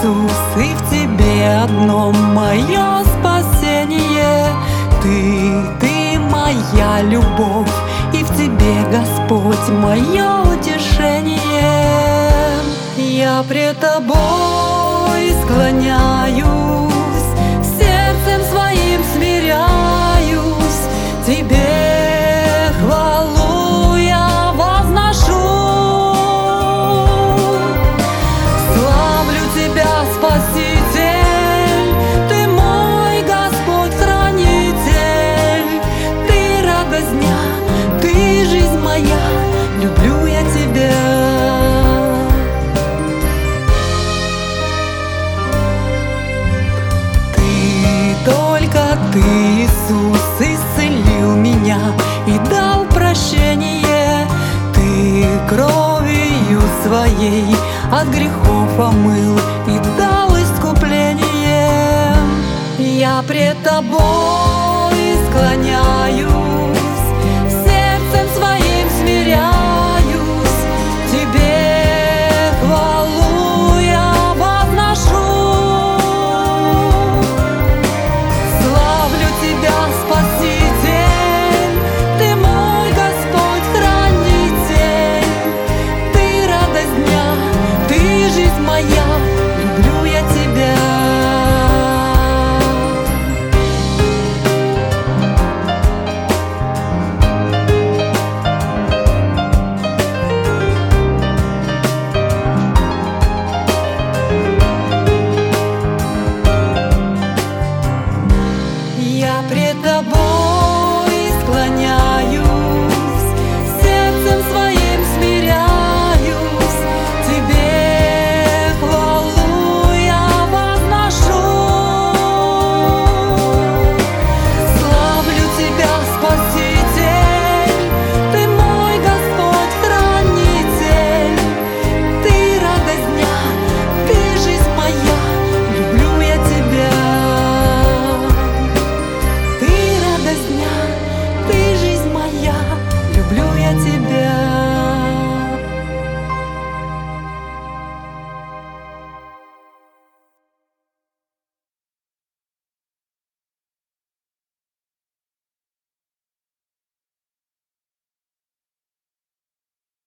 Иисус, и в Тебе одном мое спасение. Ты моя любовь, и в Тебе, Господь, мое утешение. Я пред Тобой склоняюсь, сердцем своим смиряюсь, Тебе хвалу я возношу. Славлю Тебя, Спаситель, Ты мой Господь хранитель, Ты радость дня, Ты жизнь моя, люблю я Тебя. Ты, Иисус, исцелил меня и дал прощение. Ты кровью Своей от грехов омыл и дал искупление. Я пред Тобой склоняюсь, сердцем своим смиряюсь,